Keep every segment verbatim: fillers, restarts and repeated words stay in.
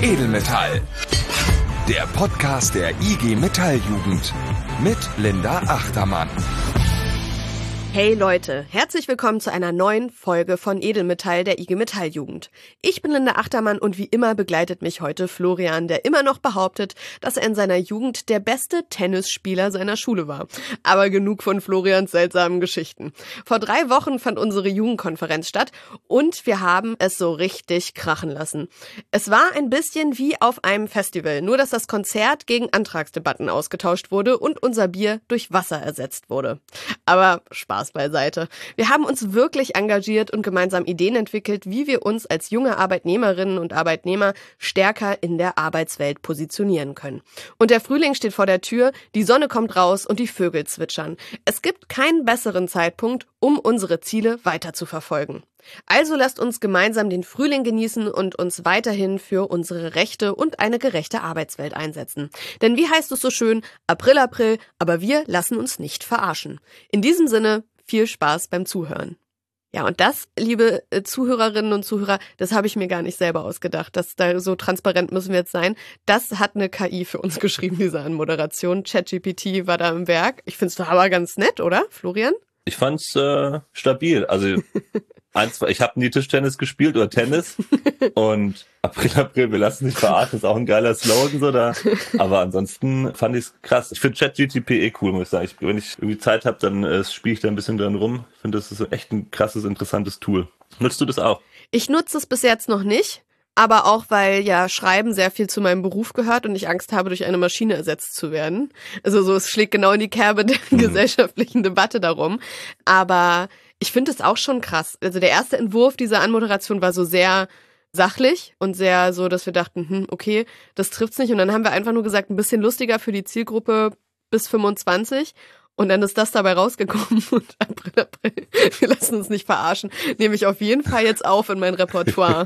Edelmetall. Der Podcast der I G Metall-Jugend mit Linda Achtermann. Hey Leute, herzlich willkommen zu einer neuen Folge von Edelmetall der I G Metall-Jugend. Ich bin Linda Achtermann und wie immer begleitet mich heute Florian, der immer noch behauptet, dass er in seiner Jugend der beste Tennisspieler seiner Schule war. Aber genug von Florians seltsamen Geschichten. Vor drei Wochen fand unsere Jugendkonferenz statt und wir haben es so richtig krachen lassen. Es war ein bisschen wie auf einem Festival, nur dass das Konzert gegen Antragsdebatten ausgetauscht wurde und unser Bier durch Wasser ersetzt wurde. Aber Spaß beiseite. Wir haben uns wirklich engagiert und gemeinsam Ideen entwickelt, wie wir uns als junge Arbeitnehmerinnen und Arbeitnehmer stärker in der Arbeitswelt positionieren können. Und der Frühling steht vor der Tür, die Sonne kommt raus und die Vögel zwitschern. Es gibt keinen besseren Zeitpunkt, um unsere Ziele weiter zu verfolgen. Also lasst uns gemeinsam den Frühling genießen und uns weiterhin für unsere Rechte und eine gerechte Arbeitswelt einsetzen. Denn wie heißt es so schön, April, April, aber wir lassen uns nicht verarschen. In diesem Sinne, viel Spaß beim Zuhören. Ja, und das, liebe Zuhörerinnen und Zuhörer, das habe ich mir gar nicht selber ausgedacht. Das, da so transparent müssen wir jetzt sein. Das hat eine K I für uns geschrieben, diese Anmoderation. ChatGPT war da im Werk. Ich finde es doch aber ganz nett, oder, Florian? Ich fand's äh, stabil. Also eins, ich habe nie Tischtennis gespielt oder Tennis und April, April, wir lassen nicht verarschen, ist auch ein geiler Slogan so da. Aber ansonsten fand ich's krass. Ich finde ChatGPT eh cool, muss ich sagen. Ich, wenn ich irgendwie Zeit habe, dann äh, spiele ich da ein bisschen dran rum. Ich finde, das ist echt ein krasses, interessantes Tool. Nutzt du das auch? Ich nutze es bis jetzt noch nicht. Aber auch, weil ja Schreiben sehr viel zu meinem Beruf gehört und ich Angst habe, durch eine Maschine ersetzt zu werden. Also so, es schlägt genau in die Kerbe der mhm. gesellschaftlichen Debatte darum. Aber ich finde es auch schon krass. Also der erste Entwurf dieser Anmoderation war so sehr sachlich und sehr so, dass wir dachten, hm, okay, das trifft's nicht. Und dann haben wir einfach nur gesagt, ein bisschen lustiger für die Zielgruppe bis fünfundzwanzig. Und dann ist das dabei rausgekommen und April, April, wir lassen uns nicht verarschen, nehme ich auf jeden Fall jetzt auf in mein Repertoire.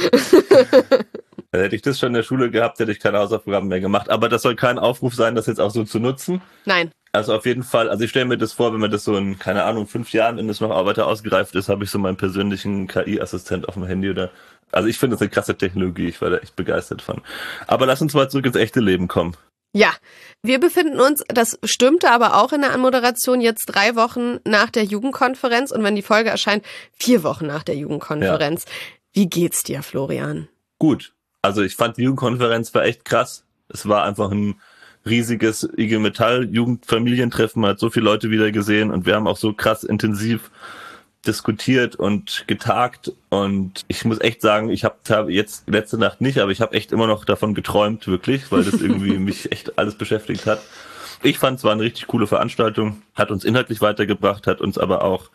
Hätte ich das schon in der Schule gehabt, hätte ich keine Hausaufgaben mehr gemacht. Aber das soll kein Aufruf sein, das jetzt auch so zu nutzen. Nein. Also auf jeden Fall, also ich stelle mir das vor, wenn man das so in, keine Ahnung, fünf Jahren, wenn das noch weiter ausgereift ist, habe ich so meinen persönlichen K I-Assistent auf dem Handy oder. Also ich finde das eine krasse Technologie, ich war da echt begeistert von. Aber lass uns mal zurück ins echte Leben kommen. Ja, wir befinden uns, das stimmte aber auch in der Anmoderation, jetzt drei Wochen nach der Jugendkonferenz und wenn die Folge erscheint, vier Wochen nach der Jugendkonferenz. Ja. Wie geht's dir, Florian? Gut, also ich fand die Jugendkonferenz war echt krass. Es war einfach ein riesiges I G Metall-Jugendfamilientreffen, man hat so viele Leute wieder gesehen und wir haben auch so krass intensiv diskutiert und getagt und ich muss echt sagen, ich habe hab jetzt letzte Nacht nicht, aber ich habe echt immer noch davon geträumt, wirklich, weil das irgendwie mich echt alles beschäftigt hat. Ich fand es war eine richtig coole Veranstaltung, hat uns inhaltlich weitergebracht, hat uns aber auch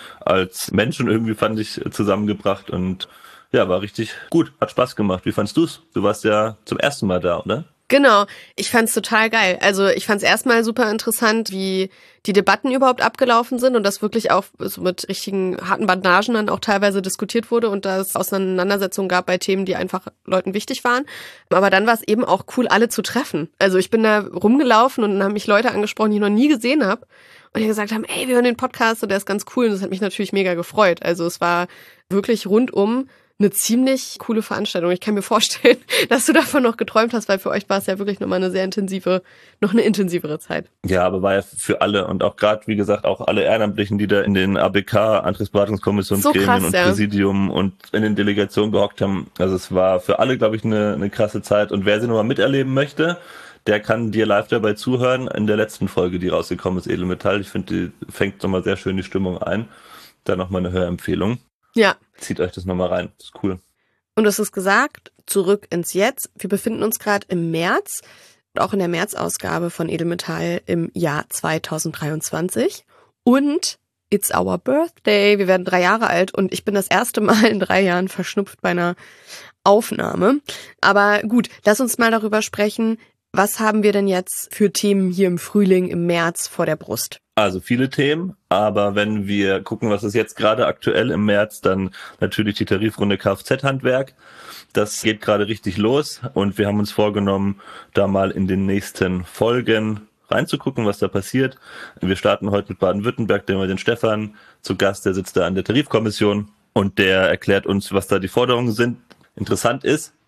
als Menschen irgendwie, fand ich, zusammengebracht und ja, war richtig gut, hat Spaß gemacht. Wie fandst du's? Du warst ja zum ersten Mal da, oder? Genau, ich fand's total geil. Also ich fand's erstmal super interessant, wie die Debatten überhaupt abgelaufen sind und das wirklich auch so mit richtigen harten Bandagen dann auch teilweise diskutiert wurde und da es Auseinandersetzungen gab bei Themen, die einfach Leuten wichtig waren. Aber dann war es eben auch cool, alle zu treffen. Also ich bin da rumgelaufen und dann haben mich Leute angesprochen, die ich noch nie gesehen habe und die gesagt haben, ey, wir hören den Podcast und der ist ganz cool und das hat mich natürlich mega gefreut. Also es war wirklich rundum eine ziemlich coole Veranstaltung. Ich kann mir vorstellen, dass du davon noch geträumt hast, weil für euch war es ja wirklich nochmal eine sehr intensive, noch eine intensivere Zeit. Ja, aber war ja für alle und auch gerade, wie gesagt, auch alle Ehrenamtlichen, die da in den A B K, Antragsberatungskommissionsgremien so und ja. Präsidium und in den Delegationen gehockt haben. Also es war für alle, glaube ich, eine, eine krasse Zeit. Und wer sie nochmal miterleben möchte, der kann dir live dabei zuhören in der letzten Folge, die rausgekommen ist, Edelmetall. Ich finde, die fängt nochmal sehr schön die Stimmung ein. Da nochmal eine Hörempfehlung. Ja. Zieht euch das nochmal rein, das ist cool. Und du hast es gesagt, zurück ins Jetzt. Wir befinden uns gerade im März, auch in der März-Ausgabe von Edelmetall im Jahr zweitausenddreiundzwanzig. Und it's our birthday. Wir werden drei Jahre alt und ich bin das erste Mal in drei Jahren verschnupft bei einer Aufnahme. Aber gut, lass uns mal darüber sprechen, was haben wir denn jetzt für Themen hier im Frühling, im März vor der Brust? Also viele Themen, aber wenn wir gucken, was ist jetzt gerade aktuell im März, dann natürlich die Tarifrunde Kfz-Handwerk. Das geht gerade richtig los und wir haben uns vorgenommen, da mal in den nächsten Folgen reinzugucken, was da passiert. Wir starten heute mit Baden-Württemberg, da haben wir den Stefan zu Gast, der sitzt da an der Tarifkommission und der erklärt uns, was da die Forderungen sind. Interessant ist,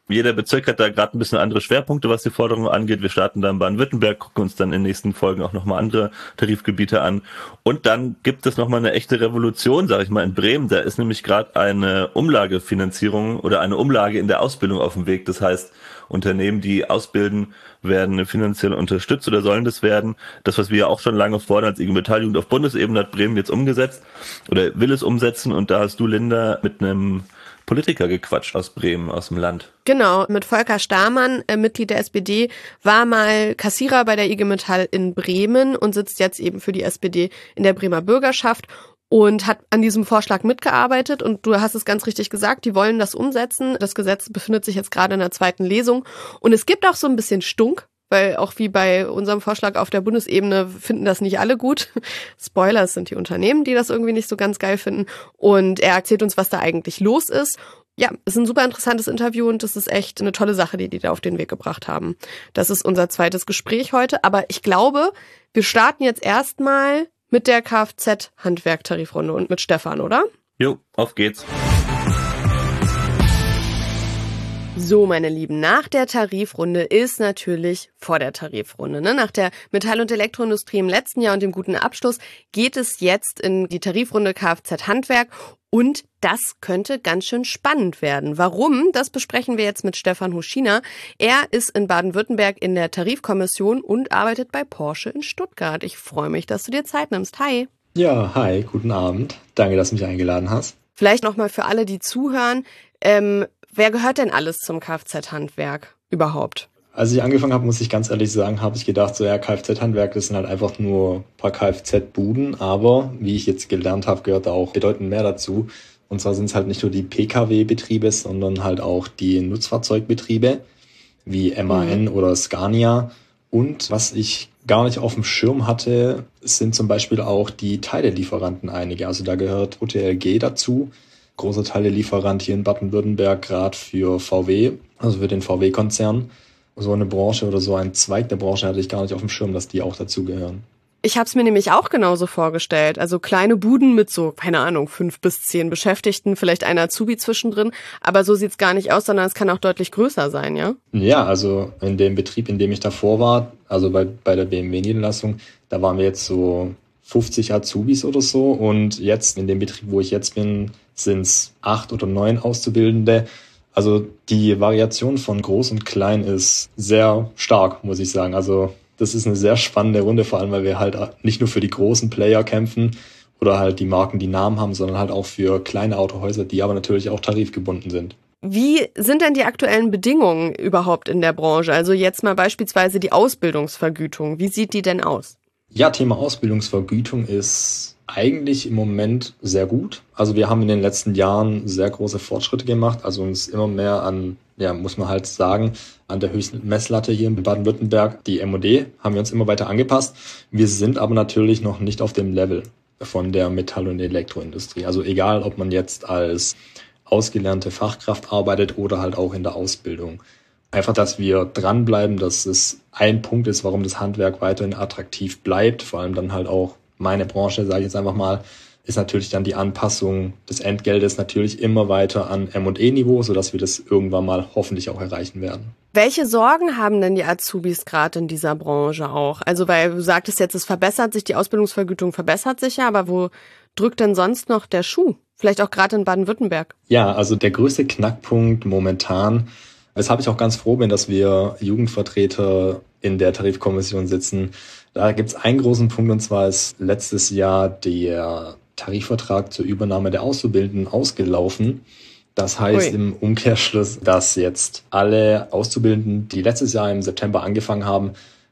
Jeder Bezirk hat da gerade ein bisschen andere Schwerpunkte, was die Forderungen angeht. Wir starten da in Baden-Württemberg, gucken uns dann in den nächsten Folgen auch nochmal andere Tarifgebiete an. Und dann gibt es nochmal eine echte Revolution, sage ich mal, in Bremen. Da ist nämlich gerade eine Umlagefinanzierung oder eine Umlage in der Ausbildung auf dem Weg. Das heißt, Unternehmen, die ausbilden, werden finanziell unterstützt oder sollen das werden. Das, was wir ja auch schon lange fordern als I G Metall-Jugend auf Bundesebene, hat Bremen jetzt umgesetzt oder will es umsetzen. Und da hast du, Linda, mit einem Politiker gequatscht aus Bremen, aus dem Land. Genau, mit Volker Stamann, äh, Mitglied der S P D, war mal Kassierer bei der I G Metall in Bremen und sitzt jetzt eben für die S P D in der Bremer Bürgerschaft und hat an diesem Vorschlag mitgearbeitet. Und du hast es ganz richtig gesagt, die wollen das umsetzen. Das Gesetz befindet sich jetzt gerade in der zweiten Lesung. Und es gibt auch so ein bisschen Stunk, weil auch wie bei unserem Vorschlag auf der Bundesebene finden das nicht alle gut. Spoiler, es sind die Unternehmen, die das irgendwie nicht so ganz geil finden. Und er erzählt uns, was da eigentlich los ist. Ja, es ist ein super interessantes Interview und das ist echt eine tolle Sache, die die da auf den Weg gebracht haben. Das ist unser zweites Gespräch heute. Aber ich glaube, wir starten jetzt erstmal mit der Kfz-Handwerk-Tarifrunde und mit Stefan, oder? Jo, auf geht's. So, meine Lieben, nach der Tarifrunde ist natürlich vor der Tarifrunde. Ne? Nach der Metall- und Elektroindustrie im letzten Jahr und dem guten Abschluss geht es jetzt in die Tarifrunde Kfz-Handwerk und das könnte ganz schön spannend werden. Warum? Das besprechen wir jetzt mit Stefan Huschina. Er ist in Baden-Württemberg in der Tarifkommission und arbeitet bei Porsche in Stuttgart. Ich freue mich, dass du dir Zeit nimmst. Hi. Ja, hi, guten Abend. Danke, dass du mich eingeladen hast. Vielleicht nochmal für alle, die zuhören. Ähm, wer gehört denn alles zum Kfz-Handwerk überhaupt? Als ich angefangen habe, muss ich ganz ehrlich sagen, habe ich gedacht, so ja, Kfz-Handwerk, das sind halt einfach nur ein paar Kfz-Buden. Aber wie ich jetzt gelernt habe, gehört da auch bedeutend mehr dazu. Und zwar sind es halt nicht nur die P K W-Betriebe, sondern halt auch die Nutzfahrzeugbetriebe wie M A N mhm. oder Scania. Und was ich gar nicht auf dem Schirm hatte, sind zum Beispiel auch die Teilelieferanten einige. Also da gehört O T L G dazu, großer Teilelieferant hier in Baden-Württemberg, gerade für V W, also für den V W-Konzern. So eine Branche oder so ein Zweig der Branche hatte ich gar nicht auf dem Schirm, dass die auch dazugehören. Ich habe es mir nämlich auch genauso vorgestellt. Also kleine Buden mit so, keine Ahnung, fünf bis zehn Beschäftigten, vielleicht ein Azubi zwischendrin. Aber so sieht's gar nicht aus, sondern es kann auch deutlich größer sein, ja? Ja, also in dem Betrieb, in dem ich davor war, also bei, bei der B M W-Niederlassung, da waren wir jetzt so fünfzig Azubis oder so. Und jetzt in dem Betrieb, wo ich jetzt bin, sind's acht oder neun Auszubildende. Also die Variation von groß und klein ist sehr stark, muss ich sagen. Also das ist eine sehr spannende Runde, vor allem weil wir halt nicht nur für die großen Player kämpfen oder halt die Marken, die Namen haben, sondern halt auch für kleine Autohäuser, die aber natürlich auch tarifgebunden sind. Wie sind denn die aktuellen Bedingungen überhaupt in der Branche? Also jetzt mal beispielsweise die Ausbildungsvergütung. Wie sieht die denn aus? Ja, Thema Ausbildungsvergütung ist eigentlich im Moment sehr gut. Also wir haben in den letzten Jahren sehr große Fortschritte gemacht, also uns immer mehr an, ja, muss man halt sagen, an der höchsten Messlatte hier in Baden-Württemberg, die M O D, haben wir uns immer weiter angepasst. Wir sind aber natürlich noch nicht auf dem Level von der Metall- und Elektroindustrie. Also egal, ob man jetzt als ausgelernte Fachkraft arbeitet oder halt auch in der Ausbildung. Einfach, dass wir dranbleiben, dass es ein Punkt ist, warum das Handwerk weiterhin attraktiv bleibt, vor allem dann halt auch meine Branche, sage ich jetzt einfach mal, ist natürlich dann die Anpassung des Entgeltes natürlich immer weiter an M und E-Niveau, sodass wir das irgendwann mal hoffentlich auch erreichen werden. Welche Sorgen haben denn die Azubis gerade in dieser Branche auch? Also weil du sagtest jetzt, es verbessert sich, die Ausbildungsvergütung verbessert sich ja, aber wo drückt denn sonst noch der Schuh? Vielleicht auch gerade in Baden-Württemberg. Ja, also der größte Knackpunkt momentan, weshalb ich auch ganz froh bin, dass wir Jugendvertreter in der Tarifkommission sitzen. Da gibt es einen großen Punkt, und zwar ist letztes Jahr der Tarifvertrag zur Übernahme der Auszubildenden ausgelaufen. Das heißt Ui. Im Umkehrschluss, dass jetzt alle Auszubildenden, die letztes Jahr im September angefangen haben,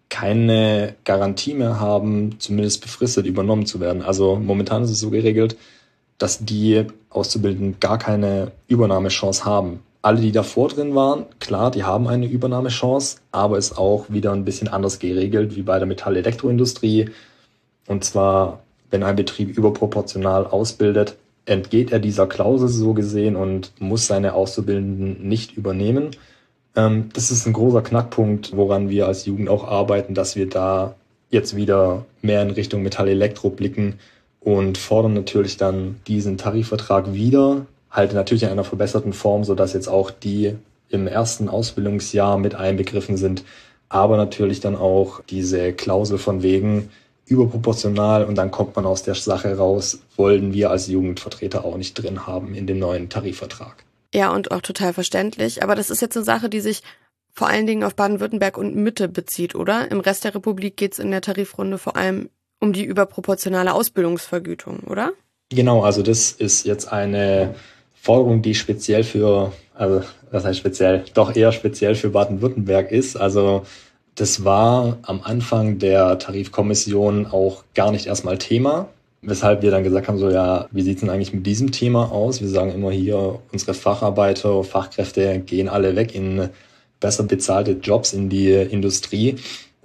keine Garantie mehr haben, zumindest befristet übernommen zu werden. Also momentan ist es so geregelt, dass die Auszubildenden gar keine Übernahmechance haben. Alle, die davor drin waren, klar, die haben eine Übernahmechance, aber ist auch wieder ein bisschen anders geregelt wie bei der Metall-Elektroindustrie. Und zwar, wenn ein Betrieb überproportional ausbildet, entgeht er dieser Klausel so gesehen und muss seine Auszubildenden nicht übernehmen. Ähm, das ist ein großer Knackpunkt, woran wir als Jugend auch arbeiten, dass wir da jetzt wieder mehr in Richtung Metall-Elektro blicken und fordern natürlich dann diesen Tarifvertrag wieder, halt natürlich in einer verbesserten Form, sodass jetzt auch die im ersten Ausbildungsjahr mit einbegriffen sind, aber natürlich dann auch diese Klausel von wegen überproportional und dann kommt man aus der Sache raus, wollen wir als Jugendvertreter auch nicht drin haben in dem neuen Tarifvertrag. Ja, und auch total verständlich, aber das ist jetzt eine Sache, die sich vor allen Dingen auf Baden-Württemberg und Mitte bezieht, oder? Im Rest der Republik geht es in der Tarifrunde vor allem um die überproportionale Ausbildungsvergütung, oder? Genau, also das ist jetzt eine Forderung, die speziell für, also was heißt speziell, doch eher speziell für Baden-Württemberg ist. Also das war am Anfang der Tarifkommission auch gar nicht erstmal Thema, weshalb wir dann gesagt haben, so ja, wie sieht's denn eigentlich mit diesem Thema aus? Wir sagen immer hier, unsere Facharbeiter, Fachkräfte gehen alle weg in besser bezahlte Jobs in die Industrie.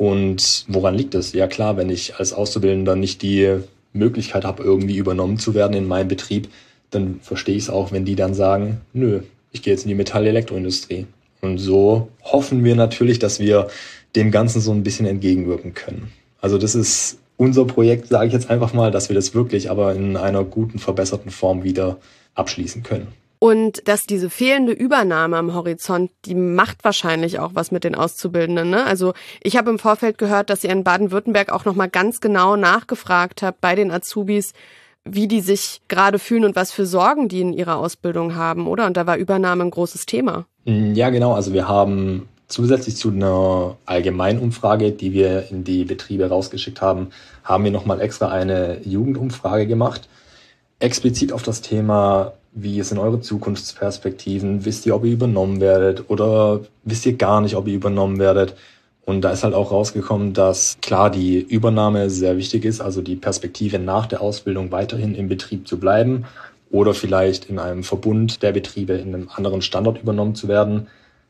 Und woran liegt es? Ja klar, wenn ich als Auszubildender nicht die Möglichkeit habe, irgendwie übernommen zu werden in meinem Betrieb, dann verstehe ich es auch, wenn die dann sagen, nö, ich gehe jetzt in die Metall-Elektroindustrie. Und so hoffen wir natürlich, dass wir dem Ganzen so ein bisschen entgegenwirken können. Also das ist unser Projekt, sage ich jetzt einfach mal, dass wir das wirklich aber in einer guten, verbesserten Form wieder abschließen können. Und dass diese fehlende Übernahme am Horizont, die macht wahrscheinlich auch was mit den Auszubildenden, ne? Also ich habe im Vorfeld gehört, dass ihr in Baden-Württemberg auch nochmal ganz genau nachgefragt habt bei den Azubis, wie die sich gerade fühlen und was für Sorgen die in ihrer Ausbildung haben, oder? Und da war Übernahme ein großes Thema. Ja, genau. Also wir haben zusätzlich zu einer Allgemeinumfrage, die wir in die Betriebe rausgeschickt haben, haben wir nochmal extra eine Jugendumfrage gemacht. Explizit auf das Thema, wie sind eure Zukunftsperspektiven? Wisst ihr, ob ihr übernommen werdet? Oder wisst ihr gar nicht, ob ihr übernommen werdet? Und da ist halt auch rausgekommen, dass klar die Übernahme sehr wichtig ist, also die Perspektive nach der Ausbildung weiterhin im Betrieb zu bleiben oder vielleicht in einem Verbund der Betriebe in einem anderen Standort übernommen zu werden.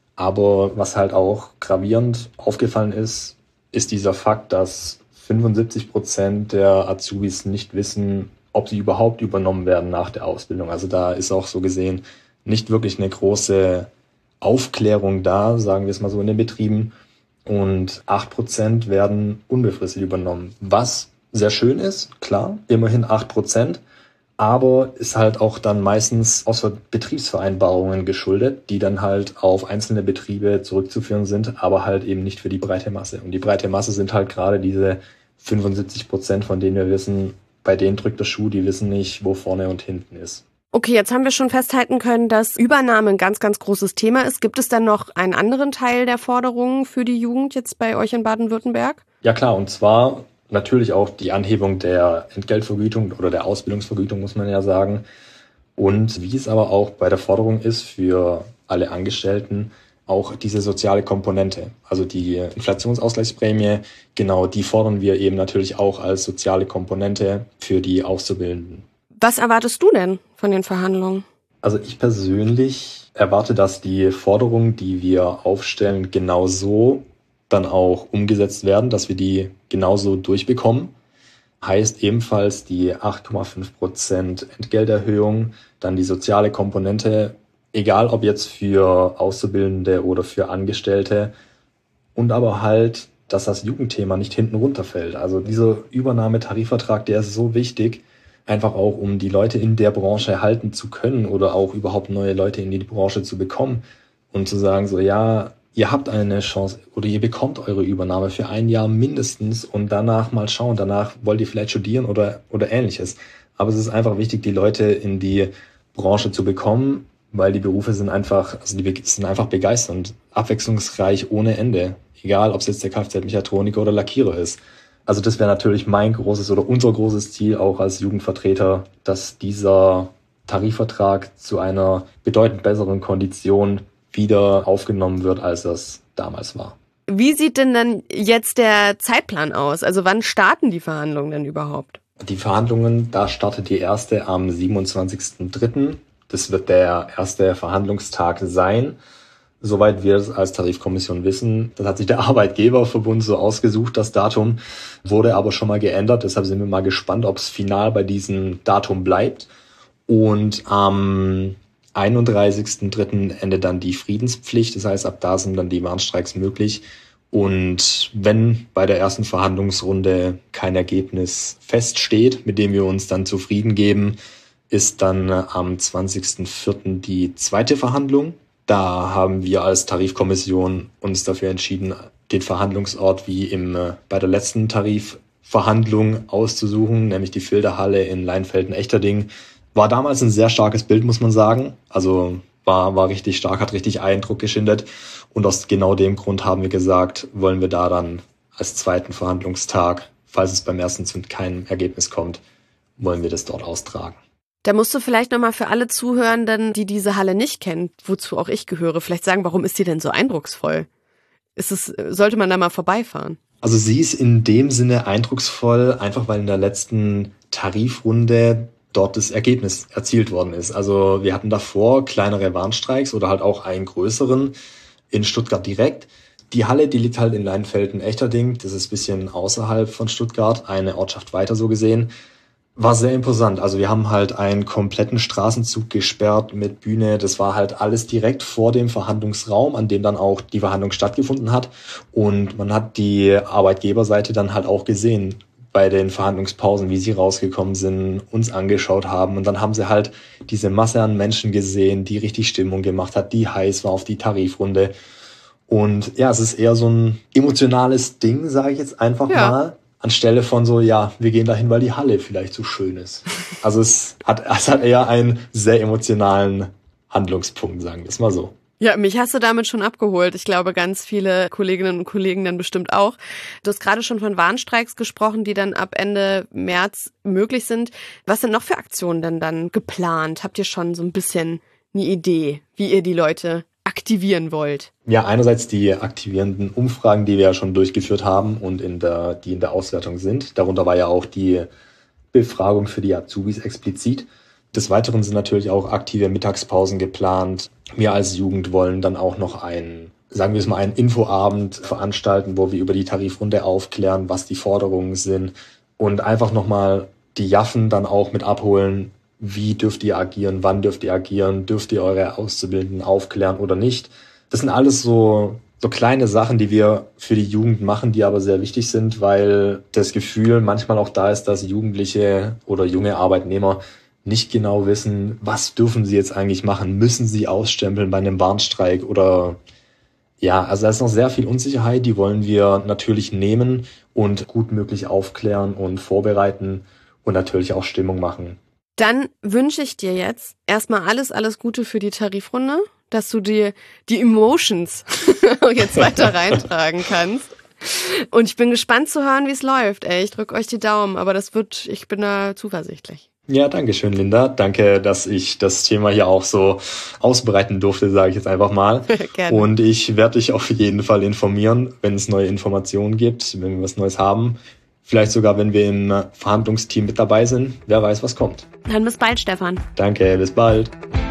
Aber was halt auch gravierend aufgefallen ist, ist dieser Fakt, dass fünfundsiebzig Prozent der Azubis nicht wissen, ob sie überhaupt übernommen werden nach der Ausbildung. Also da ist auch so gesehen nicht wirklich eine große Aufklärung da, sagen wir es mal so in den Betrieben. Und acht Prozent werden unbefristet übernommen, was sehr schön ist, klar, immerhin acht Prozent. Aber ist halt auch dann meistens außer Betriebsvereinbarungen geschuldet, die dann halt auf einzelne Betriebe zurückzuführen sind, aber halt eben nicht für die breite Masse. Und die breite Masse sind halt gerade diese fünfundsiebzig Prozent, von denen wir wissen, bei denen drückt der Schuh, die wissen nicht, wo vorne und hinten ist. Okay, jetzt haben wir schon festhalten können, dass Übernahme ein ganz, ganz großes Thema ist. Gibt es dann noch einen anderen Teil der Forderungen für die Jugend jetzt bei euch in Baden-Württemberg? Ja klar, und zwar natürlich auch die Anhebung der Entgeltvergütung oder der Ausbildungsvergütung, muss man ja sagen. Und wie es aber auch bei der Forderung ist für alle Angestellten, auch diese soziale Komponente, also die Inflationsausgleichsprämie, genau die fordern wir eben natürlich auch als soziale Komponente für die Auszubildenden. Was erwartest du denn von den Verhandlungen? Also ich persönlich erwarte, dass die Forderungen, die wir aufstellen, genauso dann auch umgesetzt werden, dass wir die genauso durchbekommen. Heißt ebenfalls die acht Komma fünf Prozent Entgelterhöhung, dann die soziale Komponente, egal ob jetzt für Auszubildende oder für Angestellte, und aber halt, dass das Jugendthema nicht hinten runterfällt. Also dieser Übernahmetarifvertrag, der ist so wichtig, einfach auch, um die Leute in der Branche halten zu können oder auch überhaupt neue Leute in die Branche zu bekommen und zu sagen so, ja, ihr habt eine Chance oder ihr bekommt eure Übernahme für ein Jahr mindestens und danach mal schauen, danach wollt ihr vielleicht studieren oder, oder ähnliches. Aber es ist einfach wichtig, die Leute in die Branche zu bekommen, weil die Berufe sind einfach, also die sind einfach begeisternd, abwechslungsreich ohne Ende. Egal, ob es jetzt der Kfz-Mechatroniker oder Lackierer ist. Also das wäre natürlich mein großes oder unser großes Ziel auch als Jugendvertreter, dass dieser Tarifvertrag zu einer bedeutend besseren Kondition wieder aufgenommen wird, als das damals war. Wie sieht denn dann jetzt der Zeitplan aus? Also wann starten die Verhandlungen denn überhaupt? Die Verhandlungen, da startet die erste am siebenundzwanzigsten dritten Das wird der erste Verhandlungstag sein. Soweit wir es als Tarifkommission wissen, das hat sich der Arbeitgeberverbund so ausgesucht, das Datum, wurde aber schon mal geändert. Deshalb sind wir mal gespannt, ob es final bei diesem Datum bleibt. Und am einunddreißigsten dritten endet dann die Friedenspflicht. Das heißt, ab da sind dann die Warnstreiks möglich. Und wenn bei der ersten Verhandlungsrunde kein Ergebnis feststeht, mit dem wir uns dann zufrieden geben, ist dann am zwanzigsten vierten die zweite Verhandlung. Da haben wir als Tarifkommission uns dafür entschieden, den Verhandlungsort wie im, äh, bei der letzten Tarifverhandlung auszusuchen, nämlich die Filderhalle in Leinfelden-Echterding. War damals ein sehr starkes Bild, muss man sagen. Also war, war richtig stark, hat richtig Eindruck geschildert. Und aus genau dem Grund haben wir gesagt, wollen wir da dann als zweiten Verhandlungstag, falls es beim ersten zu keinem Ergebnis kommt, wollen wir das dort austragen. Da musst du vielleicht nochmal für alle Zuhörenden, die diese Halle nicht kennen, wozu auch ich gehöre, vielleicht sagen, warum ist die denn so eindrucksvoll? Ist es, sollte man da mal vorbeifahren? Also sie ist in dem Sinne eindrucksvoll, einfach weil in der letzten Tarifrunde dort das Ergebnis erzielt worden ist. Also wir hatten davor kleinere Warnstreiks oder halt auch einen größeren in Stuttgart direkt. Die Halle, die liegt halt in Leinfelden-Echterding, das ist ein bisschen außerhalb von Stuttgart, eine Ortschaft weiter so gesehen. War sehr imposant. Also wir haben halt einen kompletten Straßenzug gesperrt mit Bühne. Das war halt alles direkt vor dem Verhandlungsraum, an dem dann auch die Verhandlung stattgefunden hat. Und man hat die Arbeitgeberseite dann halt auch gesehen bei den Verhandlungspausen, wie sie rausgekommen sind, uns angeschaut haben. Und dann haben sie halt diese Masse an Menschen gesehen, die richtig Stimmung gemacht hat, die heiß war auf die Tarifrunde. Und ja, es ist eher so ein emotionales Ding, sage ich jetzt einfach ja. mal. Anstelle von so, ja, wir gehen dahin, weil die Halle vielleicht so schön ist. Also es hat, es hat eher einen sehr emotionalen Handlungspunkt, sagen wir es mal so. Ja, mich hast du damit schon abgeholt. Ich glaube, ganz viele Kolleginnen und Kollegen dann bestimmt auch. Du hast gerade schon von Warnstreiks gesprochen, die dann ab Ende März möglich sind. Was sind noch für Aktionen denn dann geplant? Habt ihr schon so ein bisschen eine Idee, wie ihr die Leute aktivieren wollt? Ja, einerseits die aktivierenden Umfragen, die wir ja schon durchgeführt haben und in der, die in der Auswertung sind. Darunter war ja auch die Befragung für die Azubis explizit. Des Weiteren sind natürlich auch aktive Mittagspausen geplant. Wir als Jugend wollen dann auch noch einen, sagen wir es mal, einen Infoabend veranstalten, wo wir über die Tarifrunde aufklären, was die Forderungen sind und einfach nochmal die Jaffen dann auch mit abholen. Wie dürft ihr agieren? Wann dürft ihr agieren? Dürft ihr eure Auszubildenden aufklären oder nicht? Das sind alles so, so kleine Sachen, die wir für die Jugend machen, die aber sehr wichtig sind, weil das Gefühl manchmal auch da ist, dass Jugendliche oder junge Arbeitnehmer nicht genau wissen, was dürfen sie jetzt eigentlich machen? Müssen sie ausstempeln bei einem Warnstreik? Oder ja, also da ist noch sehr viel Unsicherheit, die wollen wir natürlich nehmen und gut möglich aufklären und vorbereiten und natürlich auch Stimmung machen. Dann wünsche ich dir jetzt erstmal alles, alles Gute für die Tarifrunde, dass du dir die Emotions jetzt weiter reintragen kannst. Und ich bin gespannt zu hören, wie es läuft. Ey, ich drücke euch die Daumen, aber das wird, ich bin da zuversichtlich. Ja, danke schön, Linda. Danke, dass ich das Thema hier auch so ausbreiten durfte, sage ich jetzt einfach mal. Gerne. Und ich werde dich auf jeden Fall informieren, wenn es neue Informationen gibt, wenn wir was Neues haben. Vielleicht sogar, wenn wir im Verhandlungsteam mit dabei sind. Wer weiß, was kommt. Dann bis bald, Stefan. Danke, bis bald.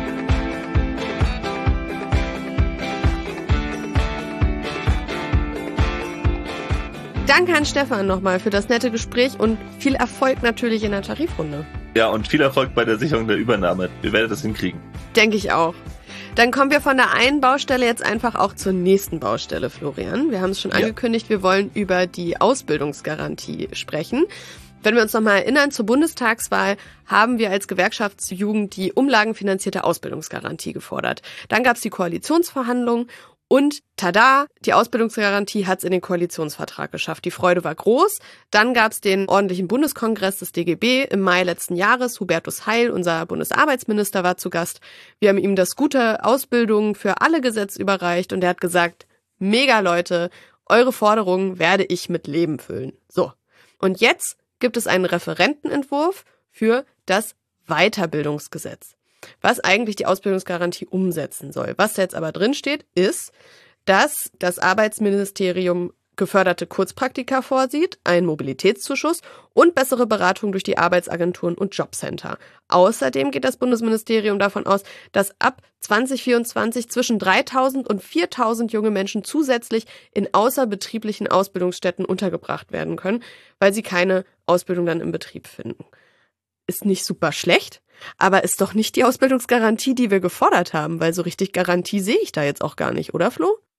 Danke an Stefan nochmal für das nette Gespräch und viel Erfolg natürlich in der Tarifrunde. Ja, und viel Erfolg bei der Sicherung der Übernahme. Wir werden das hinkriegen. Denke ich auch. Dann kommen wir von der einen Baustelle jetzt einfach auch zur nächsten Baustelle, Florian. Wir haben es schon angekündigt, ja. Wir wollen über die Ausbildungsgarantie sprechen. Wenn wir uns nochmal erinnern, zur Bundestagswahl haben wir als Gewerkschaftsjugend die umlagenfinanzierte Ausbildungsgarantie gefordert. Dann gab es die Koalitionsverhandlungen und tada, die Ausbildungsgarantie hat es in den Koalitionsvertrag geschafft. Die Freude war groß. Dann gab es den ordentlichen Bundeskongress des D G B im Mai letzten Jahres. Hubertus Heil, unser Bundesarbeitsminister, war zu Gast. Wir haben ihm das gute Ausbildung für alle Gesetz überreicht und er hat gesagt, mega Leute, eure Forderungen werde ich mit Leben füllen. So, und jetzt gibt es einen Referentenentwurf für das Weiterbildungsgesetz, was eigentlich die Ausbildungsgarantie umsetzen soll. Was jetzt aber drin steht, ist, dass das Arbeitsministerium geförderte Kurzpraktika vorsieht, einen Mobilitätszuschuss und bessere Beratung durch die Arbeitsagenturen und Jobcenter. Außerdem geht das Bundesministerium davon aus, dass ab zwanzig vierundzwanzig zwischen dreitausend und viertausend junge Menschen zusätzlich in außerbetrieblichen Ausbildungsstätten untergebracht werden können, weil sie keine Ausbildung dann im Betrieb finden. Ist nicht super schlecht, aber ist doch nicht die Ausbildungsgarantie, die wir gefordert haben, weil so richtig Garantie sehe ich da jetzt auch gar nicht, oder Flo? Ja,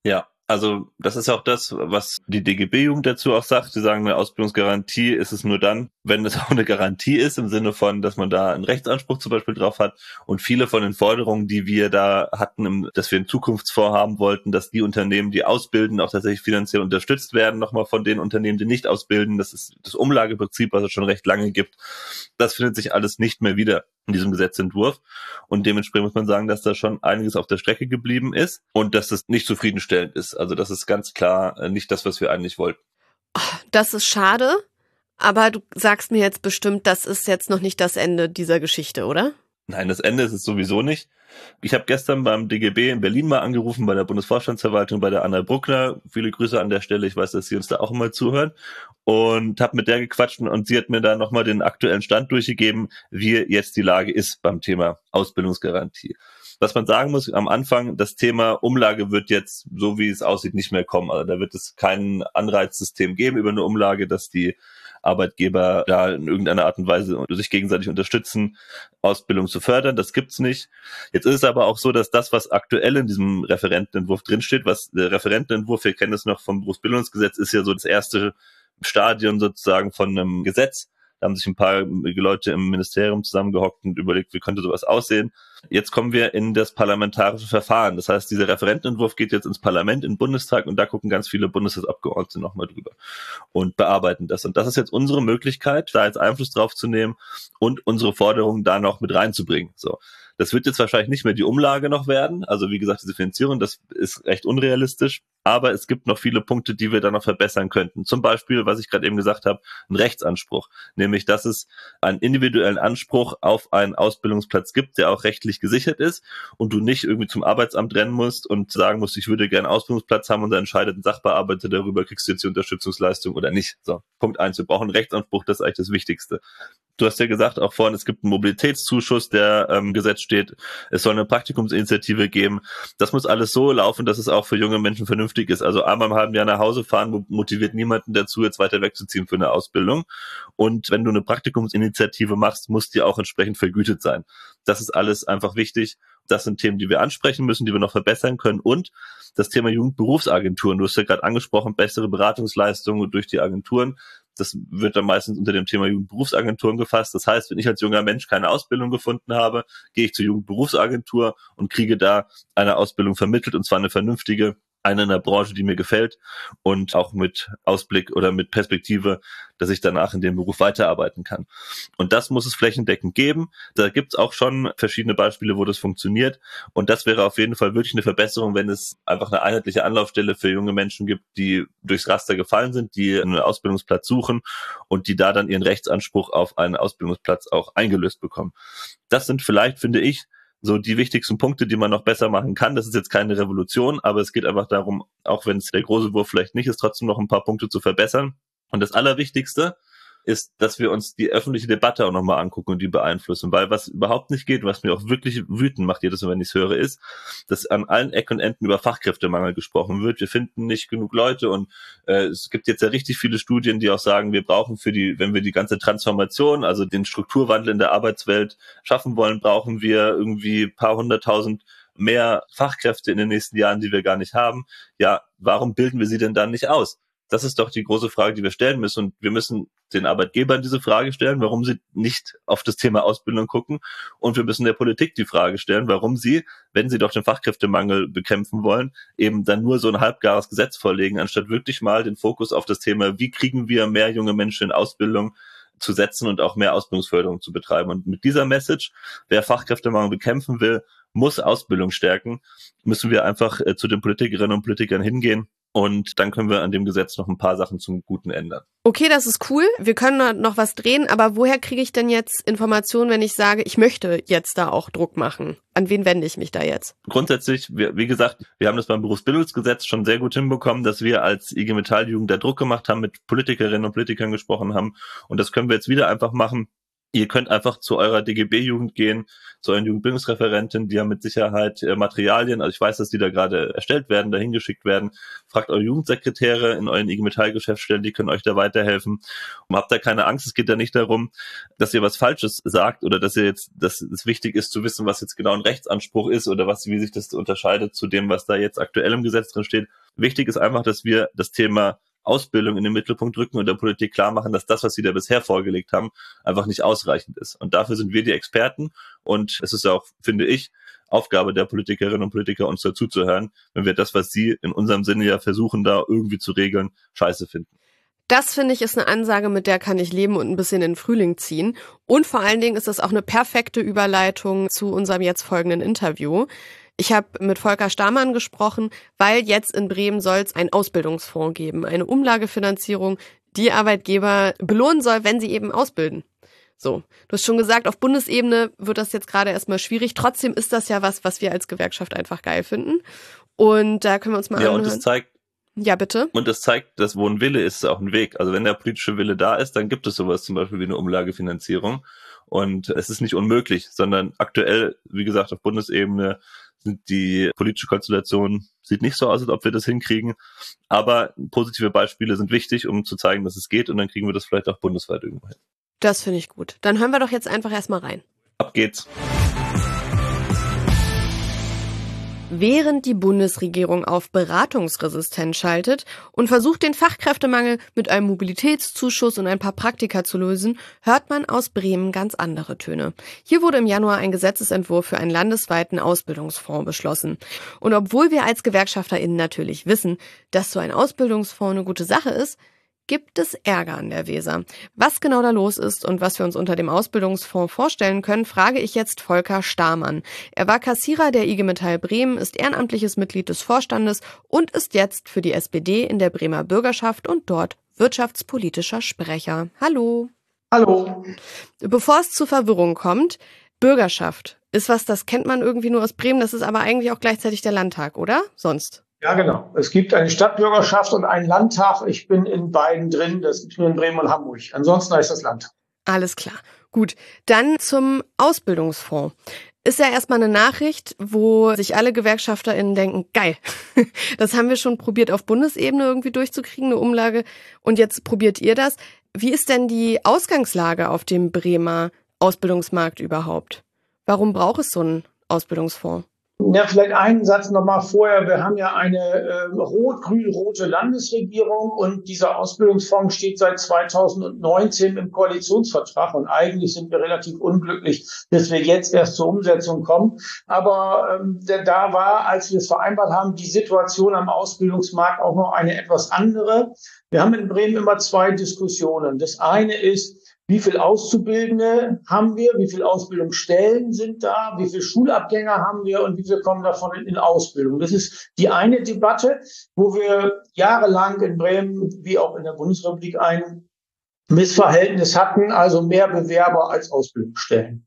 Also das ist auch das, was die D G B-Jugend dazu auch sagt. Sie sagen, eine Ausbildungsgarantie ist es nur dann, wenn es auch eine Garantie ist, im Sinne von, dass man da einen Rechtsanspruch zum Beispiel drauf hat. Und viele von den Forderungen, die wir da hatten, dass wir ein Zukunftsvorhaben wollten, dass die Unternehmen, die ausbilden, auch tatsächlich finanziell unterstützt werden, nochmal von den Unternehmen, die nicht ausbilden. Das ist das Umlageprinzip, was es schon recht lange gibt. Das findet sich alles nicht mehr wieder in diesem Gesetzentwurf. Und dementsprechend muss man sagen, dass da schon einiges auf der Strecke geblieben ist und dass es nicht zufriedenstellend ist. Also das ist ganz klar nicht das, was wir eigentlich wollten. Das ist schade, aber du sagst mir jetzt bestimmt, das ist jetzt noch nicht das Ende dieser Geschichte, oder? Nein, das Ende ist es sowieso nicht. Ich habe gestern beim D G B in Berlin mal angerufen, bei der Bundesvorstandsverwaltung, bei der Anna Bruckner. Viele Grüße an der Stelle. Ich weiß, dass Sie uns da auch immer zuhören. Und habe mit der gequatscht und sie hat mir da nochmal den aktuellen Stand durchgegeben, wie jetzt die Lage ist beim Thema Ausbildungsgarantie. Was man sagen muss, am Anfang, das Thema Umlage wird jetzt, so wie es aussieht, nicht mehr kommen. Also da wird es kein Anreizsystem geben über eine Umlage, dass die Arbeitgeber da in irgendeiner Art und Weise sich gegenseitig unterstützen, Ausbildung zu fördern. Das gibt's nicht. Jetzt ist es aber auch so, dass das, was aktuell in diesem Referentenentwurf drinsteht, was der Referentenentwurf, wir kennen das noch vom Berufsbildungsgesetz, ist ja so das erste Stadion sozusagen von einem Gesetz. Da haben sich ein paar Leute im Ministerium zusammengehockt und überlegt, wie könnte sowas aussehen. Jetzt kommen wir in das parlamentarische Verfahren. Das heißt, dieser Referentenentwurf geht jetzt ins Parlament, in den Bundestag, und da gucken ganz viele Bundestagsabgeordnete nochmal drüber und bearbeiten das. Und das ist jetzt unsere Möglichkeit, da jetzt Einfluss drauf zu nehmen und unsere Forderungen da noch mit reinzubringen. So. Das wird jetzt wahrscheinlich nicht mehr die Umlage noch werden. Also wie gesagt, diese Finanzierung, das ist recht unrealistisch. Aber es gibt noch viele Punkte, die wir da noch verbessern könnten. Zum Beispiel, was ich gerade eben gesagt habe, ein Rechtsanspruch. Nämlich, dass es einen individuellen Anspruch auf einen Ausbildungsplatz gibt, der auch rechtlich gesichert ist und du nicht irgendwie zum Arbeitsamt rennen musst und sagen musst, ich würde gerne einen Ausbildungsplatz haben, und dann entscheidet ein Sachbearbeiter darüber, kriegst du jetzt die Unterstützungsleistung oder nicht. So, Punkt eins, wir brauchen einen Rechtsanspruch, das ist eigentlich das Wichtigste. Du hast ja gesagt, auch vorhin, es gibt einen Mobilitätszuschuss, der im ähm, Gesetz steht. Es soll eine Praktikumsinitiative geben. Das muss alles so laufen, dass es auch für junge Menschen vernünftig ist. Also einmal im halben Jahr nach Hause fahren motiviert niemanden dazu, jetzt weiter wegzuziehen für eine Ausbildung. Und wenn du eine Praktikumsinitiative machst, muss die auch entsprechend vergütet sein. Das ist alles einfach wichtig. Das sind Themen, die wir ansprechen müssen, die wir noch verbessern können. Und das Thema Jugendberufsagenturen. Du hast ja gerade angesprochen, bessere Beratungsleistungen durch die Agenturen. Das wird dann meistens unter dem Thema Jugendberufsagenturen gefasst. Das heißt, wenn ich als junger Mensch keine Ausbildung gefunden habe, gehe ich zur Jugendberufsagentur und kriege da eine Ausbildung vermittelt, und zwar eine vernünftige, eine in der Branche, die mir gefällt, und auch mit Ausblick oder mit Perspektive, dass ich danach in dem Beruf weiterarbeiten kann. Und das muss es flächendeckend geben. Da gibt es auch schon verschiedene Beispiele, wo das funktioniert. Und das wäre auf jeden Fall wirklich eine Verbesserung, wenn es einfach eine einheitliche Anlaufstelle für junge Menschen gibt, die durchs Raster gefallen sind, die einen Ausbildungsplatz suchen und die da dann ihren Rechtsanspruch auf einen Ausbildungsplatz auch eingelöst bekommen. Das sind vielleicht, finde ich, so die wichtigsten Punkte, die man noch besser machen kann. Das ist jetzt keine Revolution, aber es geht einfach darum, auch wenn es der große Wurf vielleicht nicht ist, trotzdem noch ein paar Punkte zu verbessern. Und das Allerwichtigste ist, dass wir uns die öffentliche Debatte auch nochmal angucken und die beeinflussen. Weil was überhaupt nicht geht, was mir auch wirklich wütend macht jedes Mal, wenn ich es höre, ist, dass an allen Ecken und Enden über Fachkräftemangel gesprochen wird. Wir finden nicht genug Leute, und äh, es gibt jetzt ja richtig viele Studien, die auch sagen, wir brauchen für die, wenn wir die ganze Transformation, also den Strukturwandel in der Arbeitswelt schaffen wollen, brauchen wir irgendwie ein paar hunderttausend mehr Fachkräfte in den nächsten Jahren, die wir gar nicht haben. Ja, warum bilden wir sie denn dann nicht aus? Das ist doch die große Frage, die wir stellen müssen. Und wir müssen den Arbeitgebern diese Frage stellen, warum sie nicht auf das Thema Ausbildung gucken. Und wir müssen der Politik die Frage stellen, warum sie, wenn sie doch den Fachkräftemangel bekämpfen wollen, eben dann nur so ein halbgares Gesetz vorlegen, anstatt wirklich mal den Fokus auf das Thema, wie kriegen wir mehr junge Menschen in Ausbildung zu setzen und auch mehr Ausbildungsförderung zu betreiben. Und mit dieser Message, wer Fachkräftemangel bekämpfen will, muss Ausbildung stärken, müssen wir einfach äh, zu den Politikerinnen und Politikern hingehen. Und dann können wir an dem Gesetz noch ein paar Sachen zum Guten ändern. Okay, das ist cool. Wir können noch was drehen, aber woher kriege ich denn jetzt Informationen, wenn ich sage, ich möchte jetzt da auch Druck machen? An wen wende ich mich da jetzt? Grundsätzlich, wir, wie gesagt, wir haben das beim Berufsbildungsgesetz schon sehr gut hinbekommen, dass wir als I G Metall-Jugend da Druck gemacht haben, mit Politikerinnen und Politikern gesprochen haben. Und das können wir jetzt wieder einfach machen. Ihr könnt einfach zu eurer D G B-Jugend gehen, zu euren Jugendbildungsreferentin, die haben mit Sicherheit äh, Materialien, also ich weiß, dass die da gerade erstellt werden, dahin geschickt werden. Fragt eure Jugendsekretäre in euren I G Metall-Geschäftsstellen, die können euch da weiterhelfen. Und habt da keine Angst, es geht da nicht darum, dass ihr was Falsches sagt oder dass ihr jetzt, dass es wichtig ist zu wissen, was jetzt genau ein Rechtsanspruch ist oder was, wie sich das unterscheidet zu dem, was da jetzt aktuell im Gesetz drin steht. Wichtig ist einfach, dass wir das Thema Ausbildung in den Mittelpunkt rücken und der Politik klar machen, dass das, was sie da bisher vorgelegt haben, einfach nicht ausreichend ist. Und dafür sind wir die Experten. Und es ist auch, finde ich, Aufgabe der Politikerinnen und Politiker, uns dazu zu hören, wenn wir das, was sie in unserem Sinne ja versuchen, da irgendwie zu regeln, scheiße finden. Das, finde ich, ist eine Ansage, mit der kann ich leben und ein bisschen in den Frühling ziehen. Und vor allen Dingen ist das auch eine perfekte Überleitung zu unserem jetzt folgenden Interview. Ich habe mit Volker Stamann gesprochen, weil jetzt in Bremen soll es einen Ausbildungsfonds geben, eine Umlagefinanzierung, die Arbeitgeber belohnen soll, wenn sie eben ausbilden. So, du hast schon gesagt, auf Bundesebene wird das jetzt gerade erstmal schwierig. Trotzdem ist das ja was, was wir als Gewerkschaft einfach geil finden. Und da können wir uns mal ja, anhören. Und das zeigt, ja, bitte. Und das zeigt, dass wo ein Wille ist, ist auch ein Weg. Also wenn der politische Wille da ist, dann gibt es sowas zum Beispiel wie eine Umlagefinanzierung. Und es ist nicht unmöglich, sondern aktuell, wie gesagt, auf Bundesebene sind die politische Konstellation, sieht nicht so aus, als ob wir das hinkriegen. Aber positive Beispiele sind wichtig, um zu zeigen, dass es geht. Und dann kriegen wir das vielleicht auch bundesweit irgendwo hin. Das finde ich gut. Dann hören wir doch jetzt einfach erstmal rein. Ab geht's. Während die Bundesregierung auf Beratungsresistenz schaltet und versucht, den Fachkräftemangel mit einem Mobilitätszuschuss und ein paar Praktika zu lösen, hört man aus Bremen ganz andere Töne. Hier wurde im Januar ein Gesetzesentwurf für einen landesweiten Ausbildungsfonds beschlossen. Und obwohl wir als GewerkschafterInnen natürlich wissen, dass so ein Ausbildungsfonds eine gute Sache ist, gibt es Ärger an der Weser. Was genau da los ist und was wir uns unter dem Ausbildungsfonds vorstellen können, frage ich jetzt Volker Stamann. Er war Kassierer der I G Metall Bremen, ist ehrenamtliches Mitglied des Vorstandes und ist jetzt für die S P D in der Bremer Bürgerschaft und dort wirtschaftspolitischer Sprecher. Hallo. Hallo. Bevor es zu Verwirrung kommt, Bürgerschaft ist was, das kennt man irgendwie nur aus Bremen, das ist aber eigentlich auch gleichzeitig der Landtag, oder? Sonst? Ja, genau. Es gibt eine Stadtbürgerschaft und einen Landtag. Ich bin in beiden drin. Das gibt es nur in Bremen und Hamburg. Ansonsten heißt das Landtag. Alles klar. Gut. Dann zum Ausbildungsfonds. Ist ja erstmal eine Nachricht, wo sich alle GewerkschafterInnen denken, geil, das haben wir schon probiert auf Bundesebene irgendwie durchzukriegen, eine Umlage. Und jetzt probiert ihr das. Wie ist denn die Ausgangslage auf dem Bremer Ausbildungsmarkt überhaupt? Warum braucht es so einen Ausbildungsfonds? Ja, vielleicht einen Satz nochmal vorher. Wir haben ja eine äh, rot-grün-rote Landesregierung und dieser Ausbildungsfonds steht seit zweitausendneunzehn im Koalitionsvertrag und eigentlich sind wir relativ unglücklich, dass wir jetzt erst zur Umsetzung kommen. Aber ähm, da war, als wir es vereinbart haben, die Situation am Ausbildungsmarkt auch noch eine etwas andere. Wir haben in Bremen immer zwei Diskussionen. Das eine ist, wie viel Auszubildende haben wir? Wie viele Ausbildungsstellen sind da? Wie viele Schulabgänger haben wir? Und wie viel kommen davon in, in Ausbildung? Das ist die eine Debatte, wo wir jahrelang in Bremen wie auch in der Bundesrepublik ein Missverhältnis hatten, also mehr Bewerber als Ausbildungsstellen.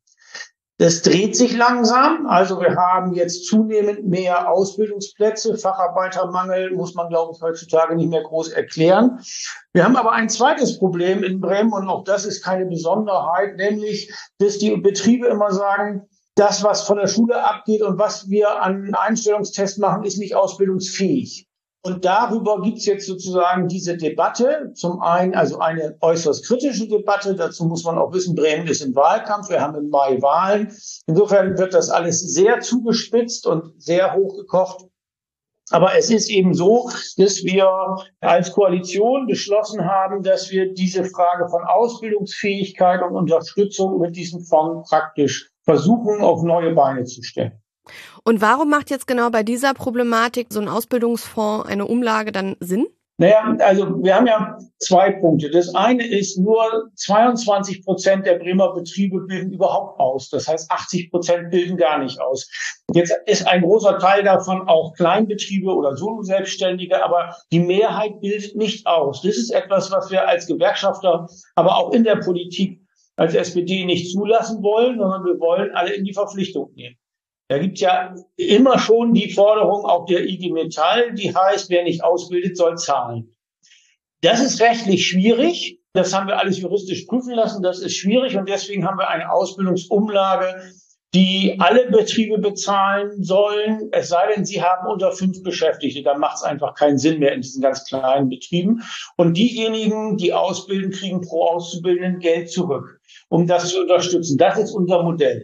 Das dreht sich langsam. Also wir haben jetzt zunehmend mehr Ausbildungsplätze. Facharbeitermangel muss man, glaube ich, heutzutage nicht mehr groß erklären. Wir haben aber ein zweites Problem in Bremen und auch das ist keine Besonderheit, nämlich, dass die Betriebe immer sagen, das, was von der Schule abgeht und was wir an Einstellungstests machen, ist nicht ausbildungsfähig. Und darüber gibt's jetzt sozusagen diese Debatte. Zum einen also eine äußerst kritische Debatte. Dazu muss man auch wissen, Bremen ist im Wahlkampf. Wir haben im Mai Wahlen. Insofern wird das alles sehr zugespitzt und sehr hochgekocht. Aber es ist eben so, dass wir als Koalition beschlossen haben, dass wir diese Frage von Ausbildungsfähigkeit und Unterstützung mit diesem Fonds praktisch versuchen, auf neue Beine zu stellen. Und warum macht jetzt genau bei dieser Problematik so ein Ausbildungsfonds, eine Umlage dann Sinn? Naja, also wir haben ja zwei Punkte. Das eine ist, nur zweiundzwanzig Prozent der Bremer Betriebe bilden überhaupt aus. Das heißt, achtzig Prozent bilden gar nicht aus. Jetzt ist ein großer Teil davon auch Kleinbetriebe oder Solo-Selbstständige, aber die Mehrheit bildet nicht aus. Das ist etwas, was wir als Gewerkschafter, aber auch in der Politik als S P D nicht zulassen wollen, sondern wir wollen alle in die Verpflichtung nehmen. Da gibt's ja immer schon die Forderung auch der I G Metall, die heißt, wer nicht ausbildet, soll zahlen. Das ist rechtlich schwierig. Das haben wir alles juristisch prüfen lassen. Das ist schwierig und deswegen haben wir eine Ausbildungsumlage, die alle Betriebe bezahlen sollen, es sei denn, sie haben unter fünf Beschäftigte. Dann macht es einfach keinen Sinn mehr in diesen ganz kleinen Betrieben. Und diejenigen, die ausbilden, kriegen pro Auszubildenden Geld zurück, um das zu unterstützen. Das ist unser Modell.